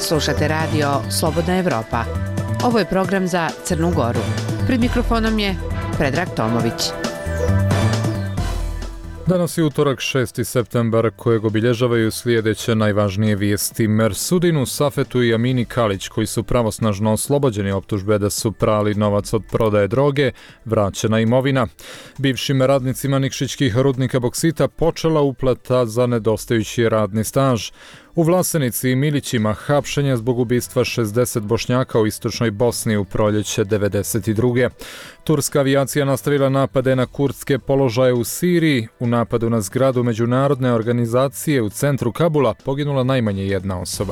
Slušate radio Slobodna Evropa. Ovo je program za Crnu Goru. Pred mikrofonom je Predrag Tomović. Danas je utorak 6. septembar kojeg obilježavaju sljedeće najvažnije vijesti. Mersudinu Safetu i Amini Kalić, koji su pravosnažno oslobođeni optužbe da su prali novac od prodaje droge, vraćena imovina. Bivšim radnicima nikšićkih rudnika boksita počela uplata za nedostajući radni staž. U Vlasenici i Milićima hapšenje zbog ubistva 60 Bošnjaka u istočnoj Bosni u proljeće 1992. Turska avijacija nastavila napade na kurdske položaje u Siriji. U napadu na zgradu međunarodne organizacije u centru Kabula poginula najmanje jedna osoba.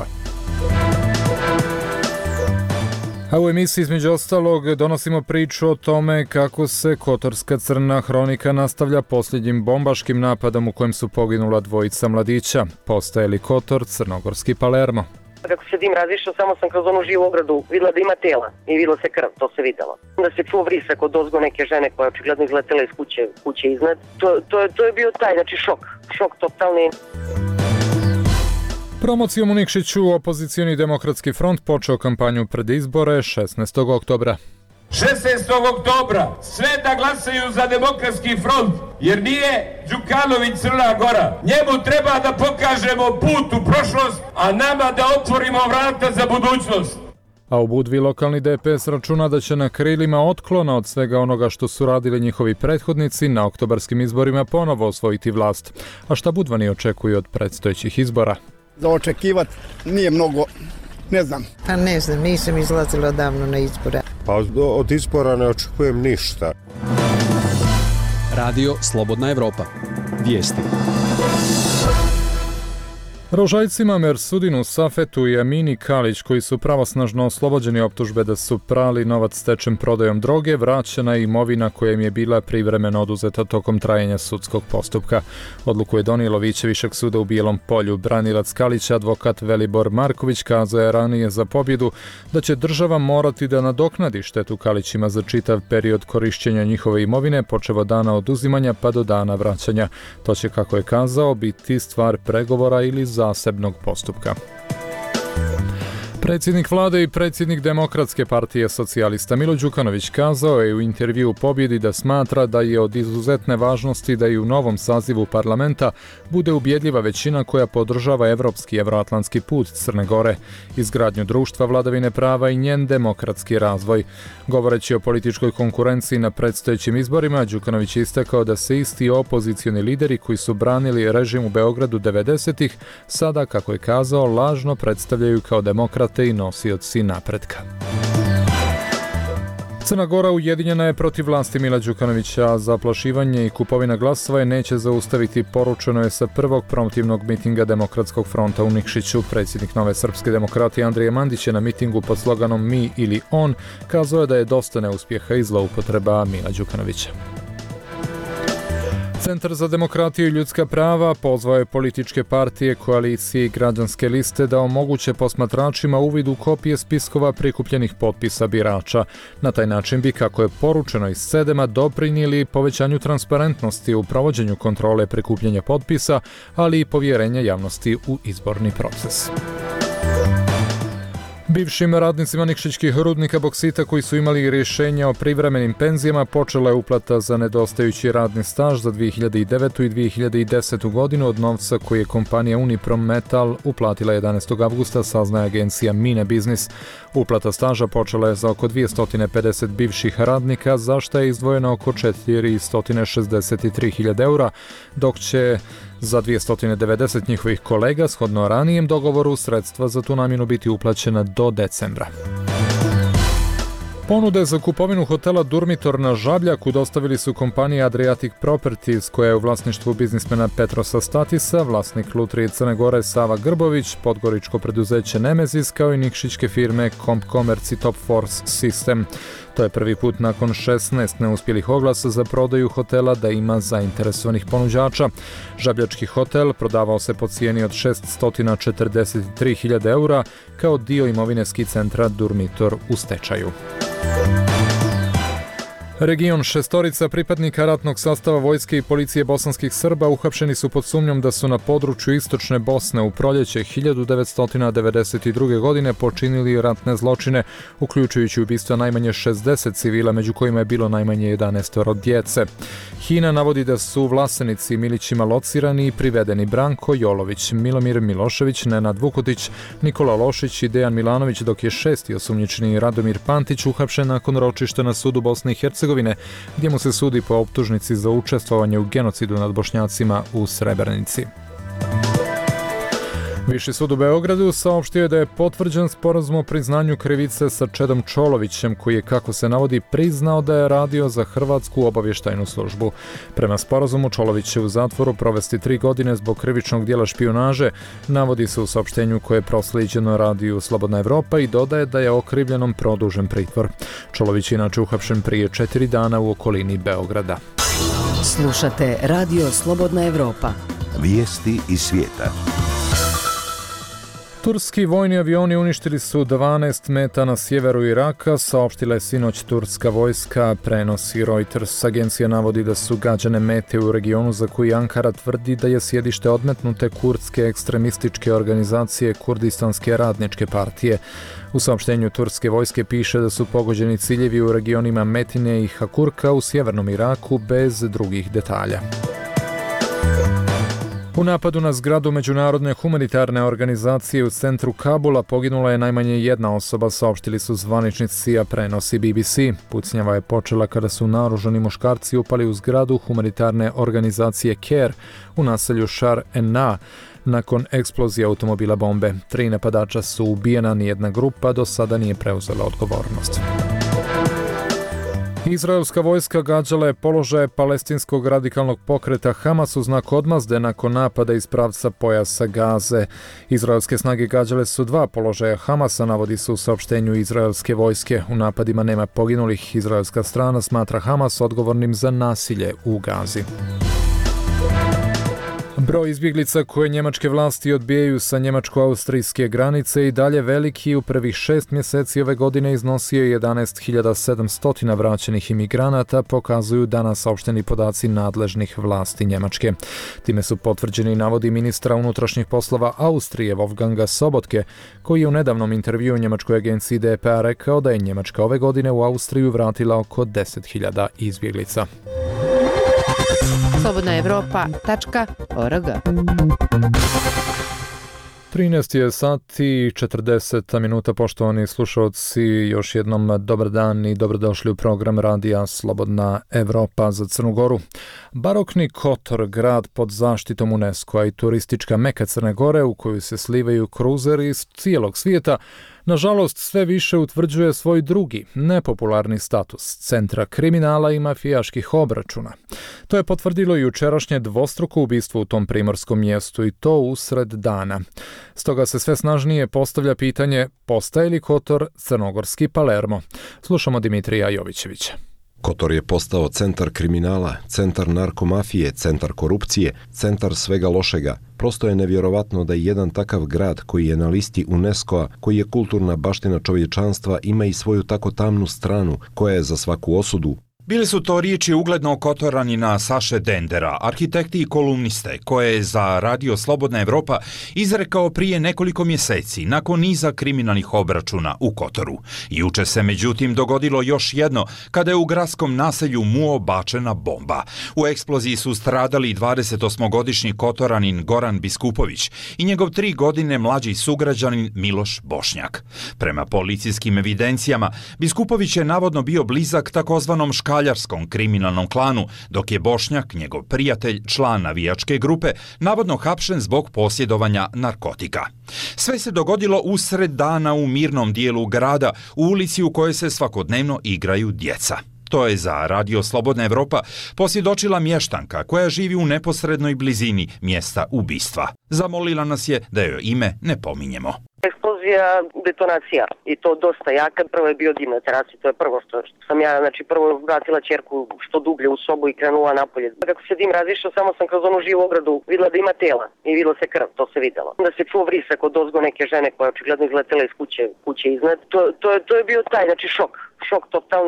A u emisiji između ostalog donosimo priču o tome kako se Kotorska crna hronika nastavlja posljednjim bombaškim napadom u kojem su poginula dvojica mladića. Postaje li Kotor crnogorski Palermo? Kako se dim razišao, samo sam kroz onu živu ogradu vidjela da ima tela i vidjela se krv, to se vidjelo. Onda se čuo vrisak od ozgo neke žene koja je očigledno izletela iz kuće iznad. To je bio taj, znači šok totalni. Promocijom u Nikšiću opozicioni demokratski front počeo kampanju pred izbore 16. oktobra. 16. oktobra sve da glasaju za demokratski front, jer nije Đukanović Crna Gora. Njemu treba da pokažemo put u prošlost, a nama da otvorimo vrata za budućnost. A u Budvi lokalni DPS računa da će na krilima otklona od svega onoga što su radili njihovi prethodnici na oktobarskim izborima ponovo osvojiti vlast. A šta Budvani očekuju od predstojećih izbora? Za očekivati nije mnogo, ne znam. Pa ne znam, nisam izlazila davno na izbore. Pa od izbora ne očekujem ništa. Radio Slobodna Evropa. Vijesti. Rožajcima Mersudinu Safetu i Amini Kalić, koji su pravosnažno oslobođeni optužbe da su prali novac stečen prodajom droge, vraćena je imovina koja im je bila privremeno oduzeta tokom trajanja sudskog postupka. Odluku je donijelo Vijeće Višeg suda u Bijelom Polju. Branilac Kalića, advokat Velibor Marković, kazao je ranije za pobjedu da će država morati da nadoknadi štetu Kalićima za čitav period korišćenja njihove imovine, počev od dana oduzimanja pa do dana vraćanja. To će, kako je kazao, biti stvar pregovora ili zasebnog postupka. Predsjednik vlade i predsjednik Demokratske partije socijalista Milo Đukanović kazao je u intervjuu Pobjedi da smatra da je od izuzetne važnosti da i u novom sazivu parlamenta bude ubjedljiva većina koja podržava evropski i evroatlantski put Crne Gore, izgradnju društva vladavine prava i njen demokratski razvoj. Govoreći o političkoj konkurenciji na predstojećim izborima, Đukanović je istakao da se isti opozicioni lideri koji su branili režim u Beogradu 90-ih sada, kako je kazao, lažno predstavljaju kao demokrate i nosioci napretka. Crna Gora ujedinjena je protiv vlasti Mila Đukanovića. Zaplašivanje i kupovina glasova je neće zaustaviti, poručeno je sa prvog promotivnog mitinga Demokratskog fronta u Nikšiću. Predsjednik Nove srpske demokratije Andrija Mandić je na mitingu pod sloganom Mi ili on kazao je da je dosta neuspjeha i zloupotreba Mila Đukanovića. Centar za demokratiju i ljudska prava pozvao je političke partije, koalicije i građanske liste da omoguće posmatračima uvid u kopije spiskova prikupljenih potpisa birača. Na taj način bi, kako je poručeno iz SEDEM-a, doprinijeli povećanju transparentnosti u provođenju kontrole prikupljanja potpisa, ali i povjerenja javnosti u izborni proces. Bivšim radnicima nikšićkih rudnika boksita koji su imali rješenja o privremenim penzijama počela je uplata za nedostajući radni staž za 2009. i 2010. godinu od novca koji je kompanija Uniprom Metal uplatila 11. avgusta, saznaje agencija Mine Biznis. Uplata staža počela je za oko 250 bivših radnika, za što je izdvojeno oko 463.000 eura, dok će za 290 njihovih kolega, shodno ranijem dogovoru, sredstva za tu namjenu biti uplaćena do decembra. Ponude za kupovinu hotela Durmitor na Žabljaku dostavili su kompanije Adriatic Properties, koja je u vlasništvu biznismena Petrosa Statisa, vlasnik Lutrije Crne Gore Sava Grbović, podgoričko preduzeće Nemezis, kao i nikšićke firme Commerce i Top Force System. To je prvi put nakon 16 neuspjelih oglasa za prodaju hotela da ima zainteresovanih ponuđača. Žabljački hotel prodavao se po cijeni od 643.000 eura kao dio imovine ski centra Durmitor u stečaju. Region šestorica pripadnika ratnog sastava vojske i policije bosanskih Srba uhapšeni su pod sumnjom da su na području istočne Bosne u proljeće 1992. godine počinili ratne zločine, uključujući ubistva najmanje 60 civila, među kojima je bilo najmanje 11 djece. HINA navodi da su u Vlasenici Milićima locirani i privedeni Branko Jolović, Milomir Milošević, Nenad Vukotić, Nikola Lošić i Dejan Milanović, dok je šesti osumnjičeni Radomir Pantić uhapšen nakon ročišta na sudu Bosne i Hercegovine, gdje mu se sudi po optužnici za učestvovanje u genocidu nad Bošnjacima u Srebrenici. Viši sud u Beogradu saopštio je da je potvrđen sporazum o priznanju krivice sa Čedom Čolovićem, koji je, kako se navodi, priznao da je radio za Hrvatsku obavještajnu službu. Prema sporazumu, Čolović će u zatvoru provesti 3 godine zbog krivičnog dijela špijunaže, navodi se u saopštenju koje je proslijeđeno radiju Slobodna Evropa i dodaje da je okrivljenom produžen pritvor. Čolović je inače uhapšen prije 4 dana u okolini Beograda. Slušate Radio Slobodna Evropa. Vijesti iz svijeta. Turski vojni avioni uništili su 12 meta na sjeveru Iraka, saopštila je sinoć turska vojska, prenosi Reuters. Agencija navodi da su gađane mete u regionu za koji Ankara tvrdi da je sjedište odmetnute kurdske ekstremističke organizacije Kurdistanske radničke partije. U saopštenju turske vojske piše da su pogođeni ciljevi u regionima Metine i Hakurka u sjevernom Iraku bez drugih detalja. U napadu na zgradu Međunarodne humanitarne organizacije u centru Kabula poginula je najmanje jedna osoba, saopštili su zvaničnici, a prenosi BBC. Pucnjava je počela kada su naoružani muškarci upali u zgradu humanitarne organizacije CARE u naselju Shar en-Na nakon eksplozije automobila bombe. 3 napadača su ubijena, nijedna grupa do sada nije preuzela odgovornost. Izraelska vojska gađala je položaje palestinskog radikalnog pokreta Hamas u znak odmazde nakon napada iz pravca pojasa Gaze. Izraelske snage gađale su 2 položaja Hamasa, navodi se u saopštenju izraelske vojske. U napadima nema poginulih. Izraelska strana smatra Hamas odgovornim za nasilje u Gazi. Broj izbjeglica koje njemačke vlasti odbijaju sa njemačko-austrijske granice i dalje veliki. U prvih 6 mjeseci ove godine iznosio je 11.700 vraćenih imigranata, pokazuju danas saopšteni podaci nadležnih vlasti Njemačke. Time su potvrđeni navodi ministra unutrašnjih poslova Austrije Wolfganga Sobotke, koji je u nedavnom intervjuu u njemačkoj agenciji DPA rekao da je Njemačka ove godine u Austriju vratila oko 10.000 izbjeglica. slobodnaevropa.org 13 je sati i 40 minuta, poštovani slušalci, još jednom dobar dan i dobrodošli u program radija Slobodna Evropa za Crnu Goru. Barokni Kotor, grad pod zaštitom UNESCO-a i turistička meka Crne Gore u koju se slivaju kruzeri iz cijelog svijeta, nažalost sve više utvrđuje svoj drugi, nepopularni status centra kriminala i mafijaških obračuna. To je potvrdilo i jučerašnje dvostruko ubistvo u tom primorskom mjestu i to usred dana. Stoga se sve snažnije postavlja pitanje, postaje li Kotor crnogorski Palermo? Slušamo Dimitrija Jovićevića. Kotor je postao centar kriminala, centar narkomafije, centar korupcije, centar svega lošega. Prosto je nevjerovatno da jedan takav grad koji je na listi UNESCO-a, koji je kulturna baština čovječanstva, ima i svoju tako tamnu stranu koja je za svaku osudu. Bili su to riječi uglednog Kotoranina Saše Dendera, arhitekti i kolumniste, koje je za Radio Slobodna Evropa izrekao prije nekoliko mjeseci nakon niza kriminalnih obračuna u Kotoru. Juče se međutim dogodilo još jedno kada je u gradskom naselju Muo bačena bomba. U eksploziji su stradali 28-godišnji Kotoranin Goran Biskupović i njegov 3 godine mlađi sugrađanin Miloš Bošnjak. Prema policijskim evidencijama, Biskupović je navodno bio blizak takozvanom škaljarskom kriminalnom klanu, dok je Bošnjak, njegov prijatelj, član navijačke grupe, navodno hapšen zbog posjedovanja narkotika. Sve se dogodilo usred dana u mirnom dijelu grada, u ulici u kojoj se svakodnevno igraju djeca. To je za Radio Slobodna Evropa posvjedočila mještanka koja živi u neposrednoj blizini mjesta ubistva. Zamolila nas je da joj ime ne pominjemo. Eksplozija, detonacija i to dosta jaka. Prvo je bio dim na terasi, to je prvo što sam ja, prvo vratila ćerku što dublje u sobu i krenula napolje. Kako se dim razišao, samo sam kroz onu živu ogradu videla da ima tela i videla se krv, to se videlo. Onda se čuo vrisak od ozgo neke žene koja očigledno izletela iz kuće iznad. To je bio taj, šok totalni.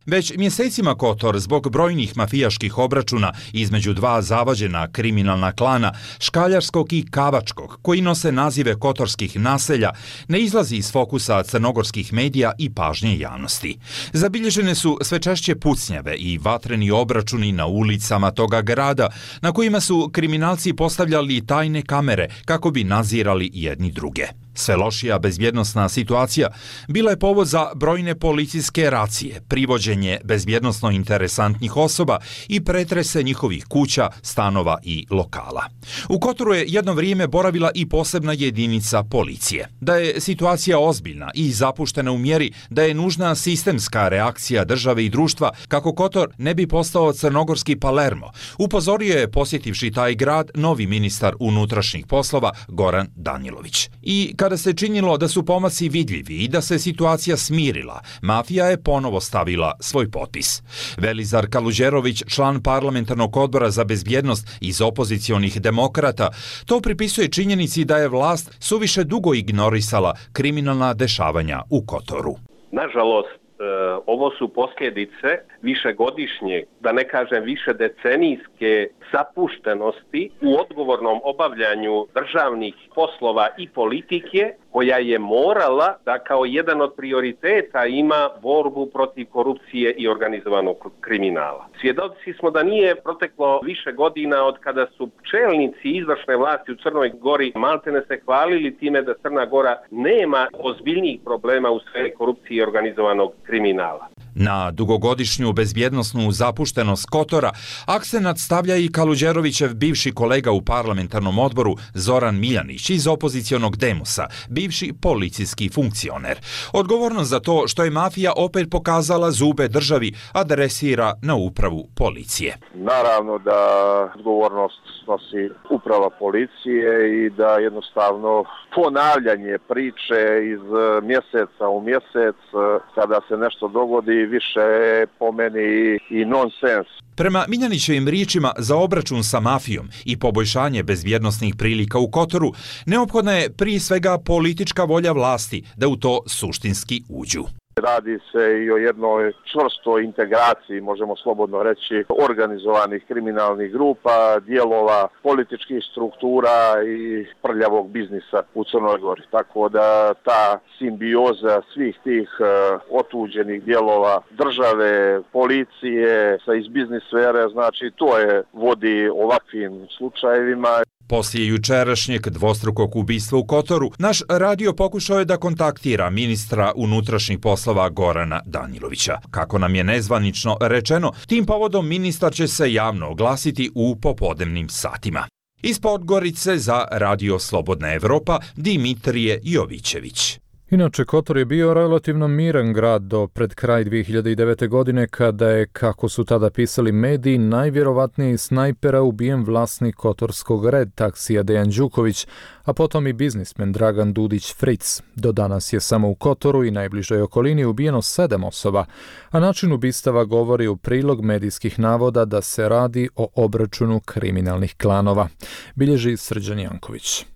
Već mjesecima Kotor, zbog brojnih mafijaških obračuna između dva zavađena kriminalna klana, Škaljarskog i Kavačkog, koji nose nazive kotorskih naselja, ne izlazi iz fokusa crnogorskih medija i pažnje javnosti. Zabilježene su sve češće pucnjave i vatreni obračuni na ulicama toga grada, na kojima su kriminalci postavljali tajne kamere kako bi nadzirali jedni druge. Sve lošija bezbjednosna situacija bila je povod za brojne policijske racije, privođenje bezbjednosno interesantnih osoba i pretrese njihovih kuća, stanova i lokala. U Kotoru je jedno vrijeme boravila i posebna jedinica policije. Da je situacija ozbiljna i zapuštena u mjeri da je nužna sistemska reakcija države i društva kako Kotor ne bi postao crnogorski Palermo, upozorio je posjetivši taj grad novi ministar unutrašnjih poslova Goran Danilović. I kada se činilo da su pomaci vidljivi i da se situacija smirila, mafija je ponovo stavila svoj potpis. Velizar Kaluđerović, član parlamentarnog odbora za bezbjednost iz opozicionih demokrata, to pripisuje činjenici da je vlast suviše dugo ignorisala kriminalna dešavanja u Kotoru. Nažalost, ovo su posljedice višegodišnje, da ne kažem više decenijske zapuštenosti u odgovornom obavljanju državnih poslova i politike, koja je morala da kao jedan od prioriteta ima borbu protiv korupcije i organizovanog kriminala. Svjedoci smo da nije proteklo više godina od kada su čelnici izvršne vlasti u Crnoj Gori maltene se hvalili time da Crna Gora nema ozbiljnijih problema u sferi korupcije i organizovanog kriminala. Na dugogodišnju bezbjednosnu zapuštenost Kotora akcenat stavlja i Kaluđerovićev bivši kolega u parlamentarnom odboru Zoran Miljanić iz opozicionog Demosa, bivši policijski funkcioner. Odgovornost za to što je mafija opet pokazala zube državi adresira na upravu policije. Naravno da odgovornost snosi uprava policije i da jednostavno ponavljanje priče iz mjeseca u mjesec kada se nešto dogodi više po meni i nonsens. Prema Miljanićevim riječima, za obračun sa mafijom i poboljšanje bezbjednosnih prilika u Kotoru neophodna je prije svega politička volja vlasti da u to suštinski uđu. Radi se i o jednoj čvrstoj integraciji, možemo slobodno reći, organizovanih kriminalnih grupa, dijelova političkih struktura i prljavog biznisa u Crnoj Gori. Tako da ta simbioza svih tih otuđenih dijelova države, policije, iz biznis sfere, znači to je vodi ovakvim slučajevima. Poslije jučerašnjeg dvostrukog ubistva u Kotoru, naš radio pokušao je da kontaktira ministra unutrašnjih poslova Gorana Danilovića. Kako nam je nezvanično rečeno, tim povodom ministar će se javno oglasiti u popodnevnim satima. Iz Podgorice za Radio Slobodna Evropa, Dimitrije Jovićević. Inače, Kotor je bio relativno miran grad do pred kraj 2009. godine kada je, kako su tada pisali mediji, najvjerovatnije iz snajpera ubijen vlasnik kotorskog red taksija Dejan Đuković, a potom i biznismen Dragan Dudić Fritz. Do danas je samo u Kotoru i najbližoj okolini ubijeno 7 osoba, a način ubistava govori u prilog medijskih navoda da se radi o obračunu kriminalnih klanova. Bilježi Srđan Janković.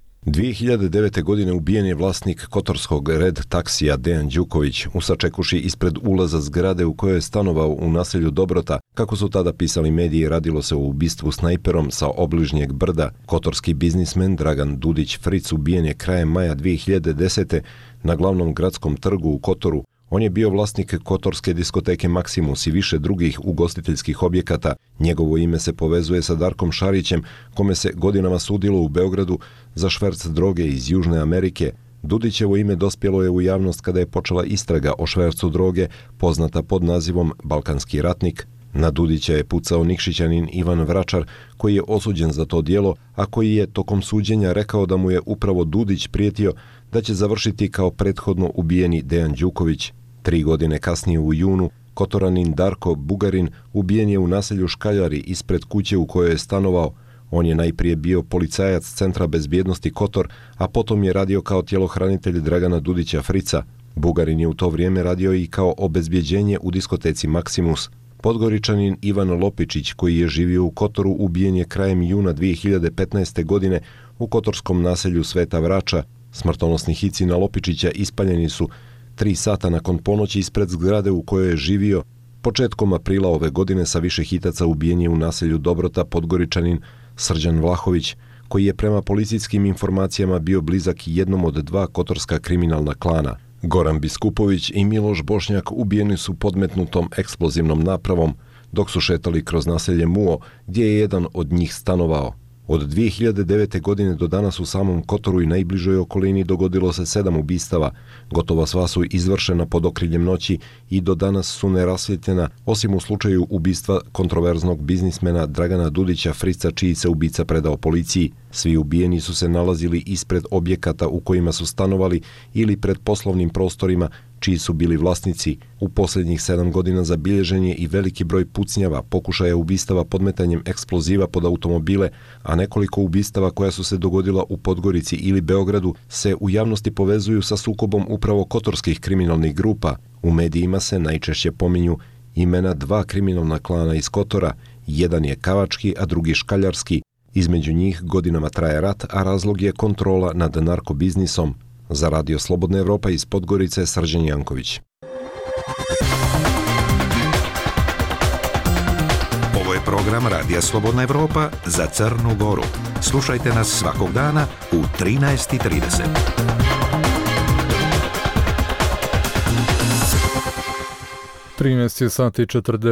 2009. godine ubijen je vlasnik kotorskog red taksija Dejan Đuković u sačekuši ispred ulaza zgrade u kojoj je stanovao u naselju Dobrota. Kako su tada pisali mediji, radilo se o ubistvu snajperom sa obližnjeg brda. Kotorski biznismen Dragan Dudić Fritz ubijen je krajem maja 2010. na glavnom gradskom trgu u Kotoru. On je bio vlasnik kotorske diskoteke Maximus i više drugih ugostiteljskih objekata. Njegovo ime se povezuje sa Darkom Šarićem, kome se godinama sudilo u Beogradu za šverc droge iz Južne Amerike. Dudićevo ime dospjelo je u javnost kada je počela istraga o švercu droge, poznata pod nazivom Balkanski ratnik. Na Dudića je pucao Nikšićanin Ivan Vračar, koji je osuđen za to djelo, a koji je tokom suđenja rekao da mu je upravo Dudić prijetio da će završiti kao prethodno ubijeni Dejan Đuković. 3 godine kasnije u junu, Kotoranin Darko Bugarin ubijen je u naselju Škaljari ispred kuće u kojoj je stanovao. On je najprije bio policajac Centra bezbjednosti Kotor, a potom je radio kao tjelohranitelj Dragana Dudića Frica. Bugarin je u to vrijeme radio i kao obezbjeđenje u diskoteci Maximus. Podgoričanin Ivan Lopičić, koji je živio u Kotoru, ubijen je krajem juna 2015. godine u kotorskom naselju Sveta Vrača. Smrtonosni hici na Lopičića ispaljeni su 3 sata nakon ponoći ispred zgrade u kojoj je živio. Početkom aprila ove godine sa više hitaca ubijen je u naselju Dobrota Podgoričanin Srđan Vlahović, koji je prema policijskim informacijama bio blizak jednom od dva kotorska kriminalna klana. Goran Biskupović i Miloš Bošnjak ubijeni su podmetnutom eksplozivnom napravom dok su šetali kroz naselje Muo, gdje je jedan od njih stanovao. Od 2009. godine do danas u samom Kotoru i najbližoj okolini dogodilo se 7 ubistava. Gotovo sva su izvršena pod okriljem noći i do danas su nerasvjetljena, osim u slučaju ubistva kontroverznog biznismena Dragana Dudića Frica, čiji se ubica predao policiji. Svi ubijeni su se nalazili ispred objekata u kojima su stanovali ili pred poslovnim prostorima čiji su bili vlasnici. U posljednjih 7 godina zabilježen je i veliki broj pucnjava, pokušaja ubistava podmetanjem eksploziva pod automobile, a nekoliko ubistava koja su se dogodila u Podgorici ili Beogradu se u javnosti povezuju sa sukobom upravo kotorskih kriminalnih grupa. U medijima se najčešće pominju imena dva kriminalna klana iz Kotora, jedan je kavački, a drugi škaljarski. Između njih godinama traje rat, a razlog je kontrola nad narkobiznisom. Za Radio Slobodna Evropa iz Podgorice, Srđan Janković. Ovo je program Radija Slobodna Evropa za Crnu Goru. Slušajte nas svakog dana u 13:30. 13 sati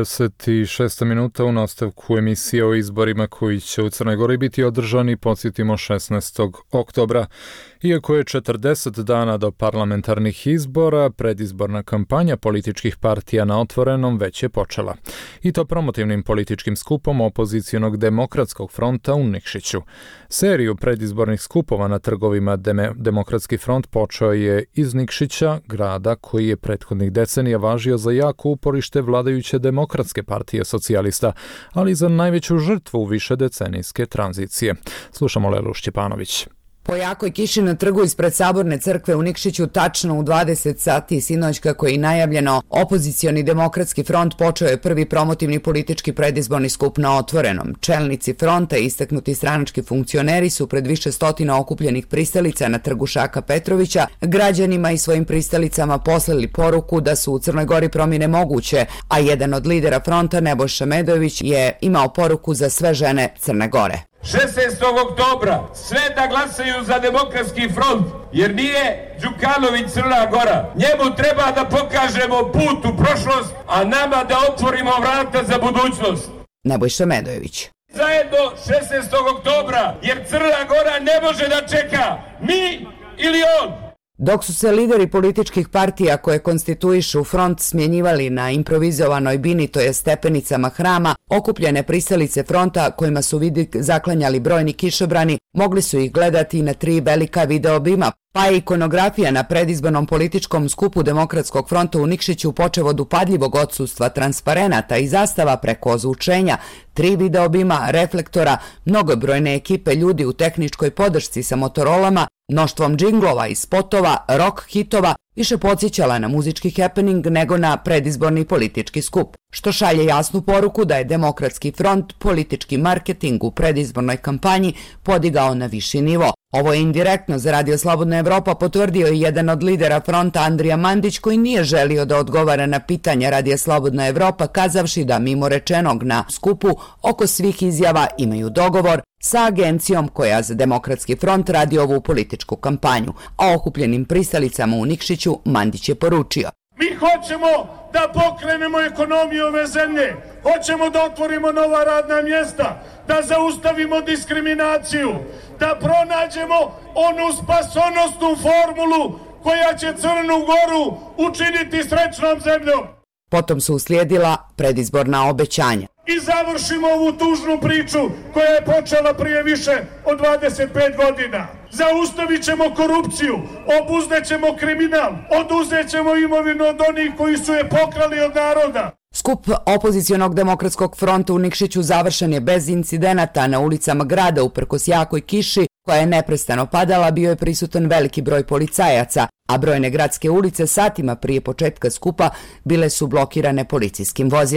46 minuta u nastavku emisije o izborima koji će u Crnoj Gori biti održani, podsjetimo, 16. oktobra. Iako je 40 dana do parlamentarnih izbora, predizborna kampanja političkih partija na Otvorenom već je počela. I to promotivnim političkim skupom opozicionog Demokratskog fronta u Nikšiću. Seriju predizbornih skupova na trgovima Demokratski front počeo je iz Nikšića, grada koji je prethodnih decenija važio za jako uporište vladajuće Demokratske partije socijalista, ali za najveću žrtvu višedecenijske tranzicije. Slušamo Lelu Šćepanović. Po jakoj kiši na trgu ispred Saborne crkve u Nikšiću tačno u 20 sati sinoć, kako je i najavljeno, opozicioni Demokratski front počeo je prvi promotivni politički predizborni skup na Otvorenom. Čelnici fronta i istaknuti stranački funkcioneri su pred više stotina okupljenih pristalica na trgu Šaka Petrovića građanima i svojim pristalicama poslali poruku da su u Crnoj Gori promjene moguće, a jedan od lidera fronta, Nebojša Medojević, je imao poruku za sve žene Crne Gore. 16. oktobra sve da glasaju za Demokratski front, jer nije Đukanović Crna Gora. Njemu treba da pokažemo put u prošlost, a nama da otvorimo vrata za budućnost. Nebojša Medojević. Zajedno 16. oktobra, jer Crna Gora ne može da čeka, mi ili on. Dok su se lideri političkih partija koje konstituišu front smjenjivali na improvizovanoj bini, to je stepenicama hrama, okupljene pristalice fronta kojima su vidi zaklanjali brojni kišobrani, mogli su ih gledati na 3 velika videobima, pa je ikonografija na predizbornom političkom skupu Demokratskog fronta u Nikšiću počev od upadljivog odsustva transparenata i zastava preko ozvučenja, 3 videobima, reflektora, mnogobrojne ekipe ljudi u tehničkoj podršci sa motorolama, mnoštvom džinglova i spotova, rock hitova, više podsjećala na muzički happening nego na predizborni politički skup, što šalje jasnu poruku da je Demokratski front politički marketing u predizbornoj kampanji podigao na viši nivo. Ovo je indirektno za Radio Slobodna Evropa potvrdio i jedan od lidera fronta, Andrija Mandić, koji nije želio da odgovara na pitanja Radio Slobodna Evropa, kazavši da mimo rečenog na skupu oko svih izjava imaju dogovor sa agencijom koja za Demokratski front radi ovu političku kampanju, a okupljenim pristalicama u Nikšiću Mandić je poručio: Mi hoćemo da pokrenemo ekonomiju ove zemlje, hoćemo da otvorimo nova radna mjesta, da zaustavimo diskriminaciju, da pronađemo onu spasonosnu formulu koja će Crnu Goru učiniti srećnom zemljom. Potom su uslijedila predizborna obećanja. I završimo ovu tužnu priču koja je počela prije više od 25 godina. Zaustavit ćemo korupciju, obuzet ćemo kriminal, oduzet ćemo imovinu od onih koji su je pokrali od naroda. Skup opozicionog Demokratskog fronta u Nikšiću završen je bez incidenata. Na ulicama grada, uprkos jakoj kiši koja je neprestano padala, bio je prisutan veliki broj policajaca, a brojne gradske ulice satima prije početka skupa bile su blokirane policijskim vozilima.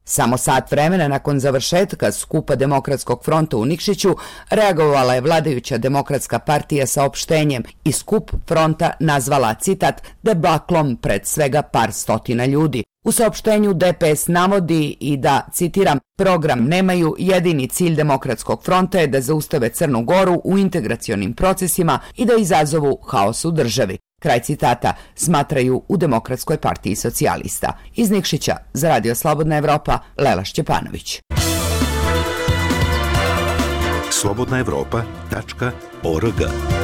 Samo sat vremena nakon završetka skupa Demokratskog fronta u Nikšiću reagovala je vladajuća Demokratska partija saopštenjem i skup fronta nazvala, citat, debaklom pred svega par stotina ljudi. U saopštenju DPS navodi i da, citiram, program nemaju, jedini cilj Demokratskog fronta je da zaustave Crnu Goru u integracionim procesima i da izazovu haos u državi. Kraj citata, smatraju u Demokratskoj partiji socijalista. Iz Nikšića za Radio Slobodna Evropa, Lela Šćepanović. slobodnaevropa.org.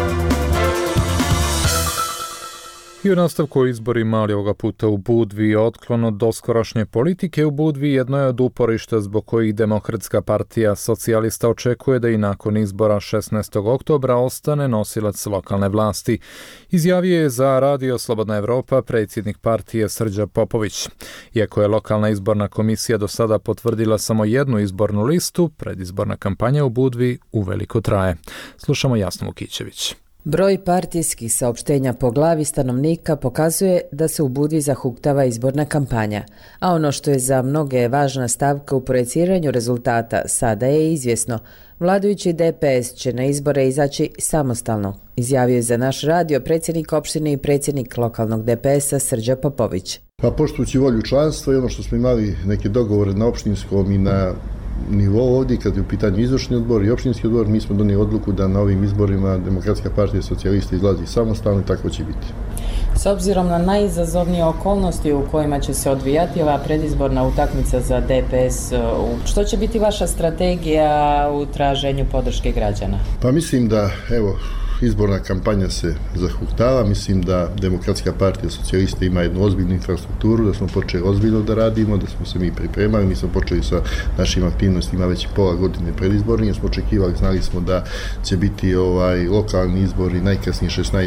I u nastavku o izborima, ali ovoga puta u Budvi, otklon od doskorašnje politike u Budvi jedno je od uporišta zbog kojih Demokratska partija socijalista očekuje da i nakon izbora 16. oktobra ostane nosilac lokalne vlasti. Izjavio je za Radio Slobodna Evropa predsjednik partije Srđa Popović. Iako je lokalna izborna komisija do sada potvrdila samo jednu izbornu listu, predizborna kampanja u Budvi uveliko traje. Slušamo Jasnu Vukićević. Broj partijskih saopštenja po glavi stanovnika pokazuje da se u Budvi zahuktava izborna kampanja, a ono što je za mnoge važna stavka u projeciranju rezultata sada je izvjesno. Vladajući DPS će na izbore izaći samostalno, izjavio je za naš radio predsjednik opštine i predsjednik lokalnog DPS-a Srđa Popović. Pa poštujući volju članstva i ono što smo imali neke dogovore na opštinskom i na nivou ovdje, kad je u pitanju izvršni odbor i opštinski odbor, mi smo donijeli odluku da na ovim izborima Demokratska partija socijalista izlazi samostalno i tako će biti. S obzirom na najizazovnije okolnosti u kojima će se odvijati ova predizborna utakmica za DPS, što će biti vaša strategija u traženju podrške građana? Pa mislim da, evo, izborna kampanja se zahuktava, mislim da Demokratska partija socijalista ima jednu ozbiljnu infrastrukturu, da smo počeli ozbiljno da radimo, da smo se mi pripremali, mi smo počeli sa našim aktivnostima već pola godine predizborni, jer smo očekivali, znali smo da će biti lokalni izbori najkasnije 16.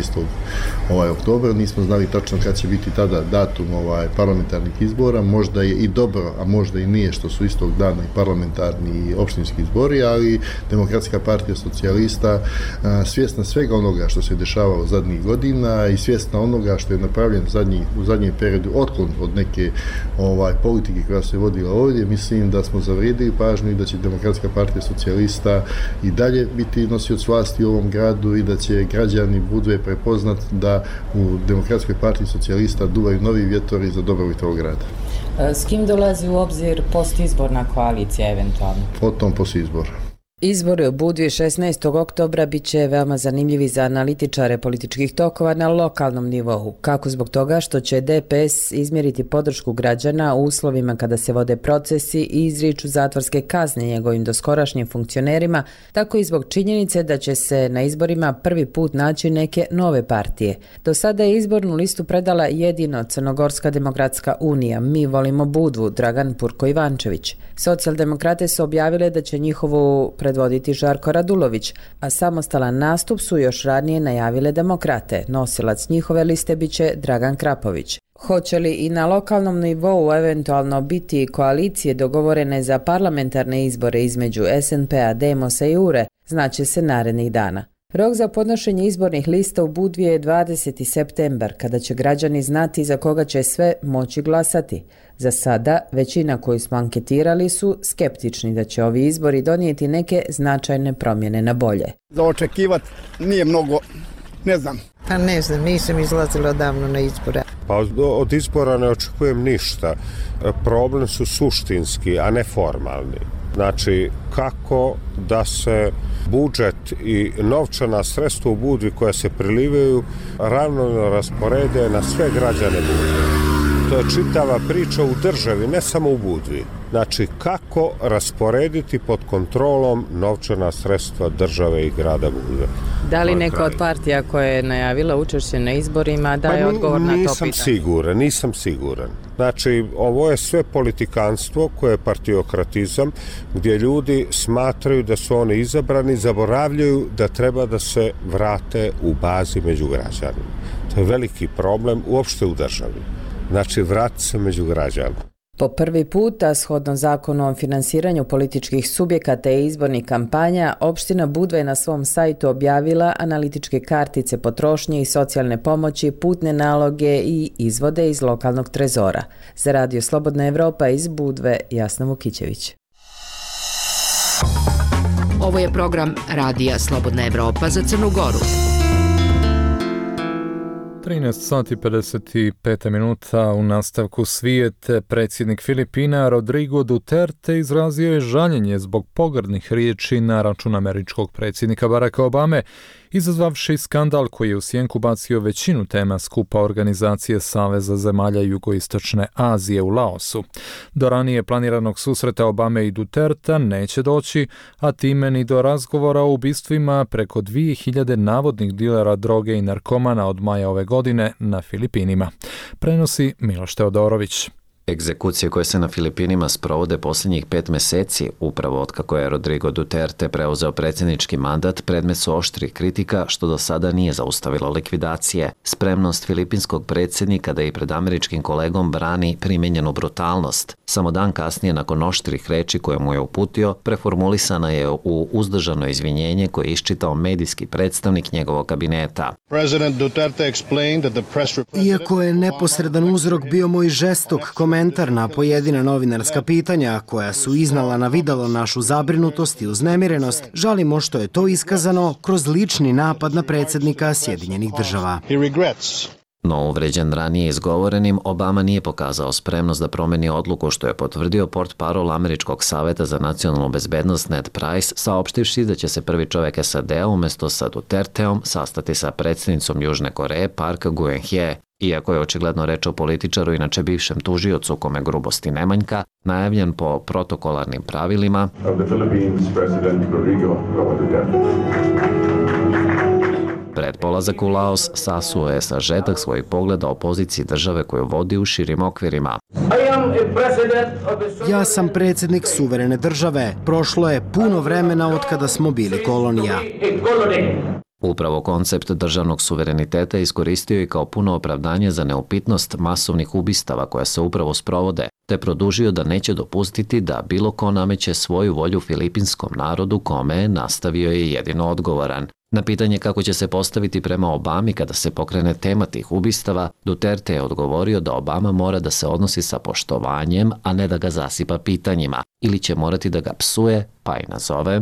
oktobra, nismo znali tačno kad će biti tada datum parlamentarnih izbora, možda je i dobro, a možda i nije što su istog dana i parlamentarni i opštinski izbori, ali Demokratska partija socijalista svjesna svega onoga što se dešavalo zadnjih godina i svjesna onoga što je napravljen u zadnjem periodu otklon od neke politike koja se vodila ovdje, mislim da smo zavrijedili pažnju i da će Demokratska partija socijalista i dalje biti nosioc vlasti u ovom gradu i da će građani Budve prepoznat da u Demokratskoj partiji socijalista duvaju novi vjetori za dobrobit ovog grada. S kim dolazi u obzir postizborna koalicija eventualno? Potom poslije izbora. Izbori u Budvi 16. oktobra bit će veoma zanimljivi za analitičare političkih tokova na lokalnom nivou, kako zbog toga što će DPS izmjeriti podršku građana u uslovima kada se vode procesi i izriču zatvorske kazne njegovim doskorašnjim funkcionerima, tako i zbog činjenice da će se na izborima prvi put naći neke nove partije. Do sada je izbornu listu predala jedino Crnogorska demokratska unija, Mi volimo Budvu, Dragan Purko-Ivančević. Socijaldemokrate su objavile da će njihovu predvoditi Žarko Radulović, a samostalan nastup su još ranije najavile demokrate. Nosilac njihove liste biće Dragan Krapović. Hoće li i na lokalnom nivou eventualno biti koalicije dogovorene za parlamentarne izbore između SNP-a, Demosa i URE, znaće se narednih dana. Rok za podnošenje izbornih lista u Budvi je 20. septembar, kada će građani znati za koga će sve moći glasati. Za sada, većina koju smo anketirali su skeptični da će ovi izbori donijeti neke značajne promjene na bolje. Za očekivati nije mnogo, ne znam. Pa ne znam, nisam izlazila odavno na izbore. Pa od izbora ne očekujem ništa. Problem su suštinski, a ne formalni. Znači, kako da se budžet i novčana sredstva u Budvi koja se prilivaju ravnomjerno rasporede na sve građane Budve. To je čitava priča u državi, ne samo u Budvi. Znači, kako rasporediti pod kontrolom novčana sredstva države i grada Budve. Da li neka od partija koja je najavila učešće na izborima daje odgovor na to pitanje? Nisam siguran. Znači, ovo je sve politikanstvo koje je partiokratizam, gdje ljudi smatraju da su oni izabrani, zaboravljaju da treba da se vrate u bazi među građanima. To je veliki problem uopšte u državi. Znači, vrati se među građanima. Po prvi puta, shodno zakonu o finansiranju političkih subjekata i izbornih kampanja, opština Budva je na svom sajtu objavila analitičke kartice potrošnje i socijalne pomoći, putne naloge i izvode iz lokalnog trezora. Za Radio Slobodna Evropa iz Budve, Jasna Vukićević. Ovo je program Radija Slobodna Evropa za Crnu Goru. 13 sati 55 minuta u nastavku svijete. Predsjednik Filipina Rodrigo Duterte izrazio je žaljenje zbog pogrdnih riječi na račun američkog predsjednika Baracka Obame, izazvavši skandal koji je u sjenku bacio većinu tema skupa organizacije Saveza zemalja Jugoistočne Azije u Laosu. Do ranije planiranog susreta Obame i Duterta neće doći, a time ni do razgovora o ubistvima preko 2000 navodnih dilera droge i narkomana od maja ove godine na Filipinima. Prenosi Miloš Teodorović. Egzekucije koje se na Filipinima sprovode posljednjih 5 mjeseci, upravo otkako je Rodrigo Duterte preuzeo predsjednički mandat, predmet su oštrih kritika što do sada nije zaustavilo likvidacije. Spremnost filipinskog predsjednika da i pred američkim kolegom brani primijenjenu brutalnost. Samo dan kasnije, nakon oštrih reči koje mu je uputio, preformulisana je u uzdržano izvinjenje koje je iščitao medijski predstavnik njegovog kabineta. Iako je neposredan uzrok bio moj žestok komentar na pojedina novinarska pitanja koja su iznala na videlo našu zabrinutost i uznemirenost, žalimo što je to iskazano kroz lični napad na predsjednika Sjedinjenih država. No uvređen ranije izgovorenim, Obama nije pokazao spremnost da promeni odluku, što je potvrdio portparol Američkog saveta za nacionalnu bezbednost Ned Price, saopštivši da će se prvi čovjek SAD-a umjesto sa Duterteom sastati sa predsjednicom Južne Koreje Park Geun-hye. Iako je očigledno reč o političaru, inače bivšem tužiocu kome grubosti ne manjka, najavljen po protokolarnim pravilima, pred polazak u Laos sasuo je sažetak svojih pogleda o poziciji države koju vodi u širim okvirima. Ja sam predsjednik suverene države. Prošlo je puno vremena od kada smo bili kolonija. Upravo koncept državnog suvereniteta iskoristio i kao puno opravdanje za neupitnost masovnih ubistava koja se upravo sprovode, te produžio da neće dopustiti da bilo ko nameće svoju volju filipinskom narodu kome nastavio je jedino odgovoran. Na pitanje kako će se postaviti prema Obami kada se pokrene tema tih ubistava, Duterte je odgovorio da Obama mora da se odnosi sa poštovanjem, a ne da ga zasipa pitanjima, ili će morati da ga psuje, pa i nazove.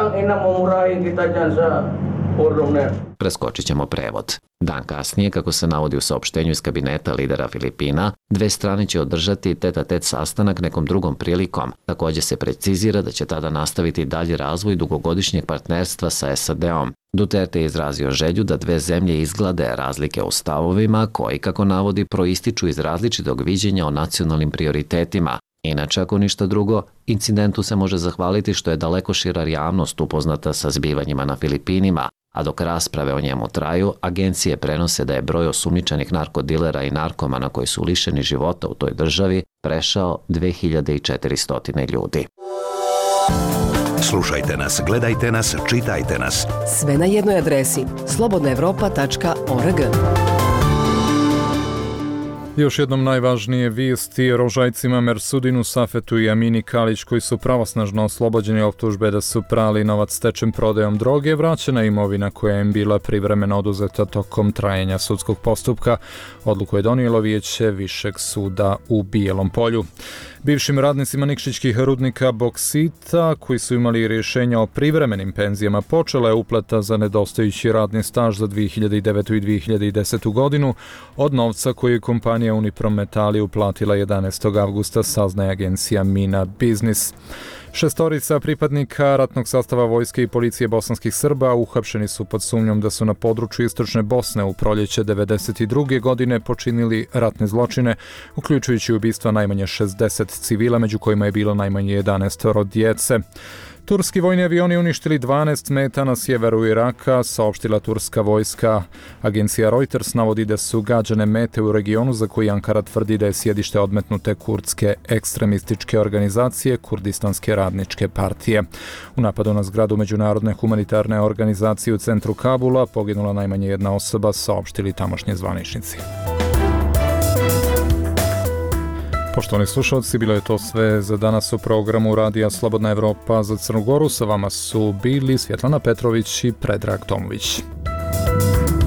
Preskočit ćemo prevod. Dan kasnije, kako se navodi u saopštenju iz kabineta lidera Filipina, dve strane će održati tet-a-tet sastanak nekom drugom prilikom. Također se precizira da će tada nastaviti dalji razvoj dugogodišnjeg partnerstva sa SAD-om. Duterte je izrazio želju da dve zemlje izglade razlike u stavovima koji, kako navodi, proističu iz različitog viđenja o nacionalnim prioritetima. Inače, ako ništa drugo, incidentu se može zahvaliti što je daleko šira javnost upoznata sa zbivanjima na Filipinima, a dok rasprave o njemu traju, agencije prenose da je broj osumnjičenih narkodilera i narkomana koji su lišeni života u toj državi prešao 2400 ljudi. Slušajte nas, gledajte nas, čitajte nas. Sve na jednoj adresi slobodnaevropa.org. Još jednom najvažnije vijesti: rožajcima Mersudinu Safetu i Amini Kalić, koji su pravosnažno oslobođeni optužbe da su prali novac stečen prodajom droge, vraćena imovina koja im bila privremeno oduzeta tokom trajanja sudskog postupka. Odluku je donijelo Vijeće Višeg suda u Bijelom Polju. Bivšim radnicima nikšićkih rudnika boksita, koji su imali rješenja o privremenim penzijama, počela je uplata za nedostajući radni staž za 2009. i 2010. godinu od novca koji je kompanija Uniprom Metali uplatila 11. avgusta, saznaje agencija Mina Biznis. 6 pripadnika ratnog sastava vojske i policije bosanskih Srba uhapšeni su pod sumnjom da su na području istočne Bosne u proljeće 1992. godine počinili ratne zločine, uključujući ubistva najmanje 60 civila, među kojima je bilo najmanje 11 djece. Turski vojni avioni uništili 12 meta na sjeveru Iraka, saopštila turska vojska. Agencija Reuters navodi da su gađane mete u regionu za koji Ankara tvrdi da je sjedište odmetnute kurdske ekstremističke organizacije Kurdistanske radničke partije. U napadu na zgradu međunarodne humanitarne organizacije u centru Kabula poginula najmanje jedna osoba, saopštili tamošnji zvaničnici. Poštovani slušalci, bilo je to sve za danas u programu Radija Slobodna Evropa za Crnu Goru. Sa vama su bili Svjetlana Petrović i Predrag Tomović.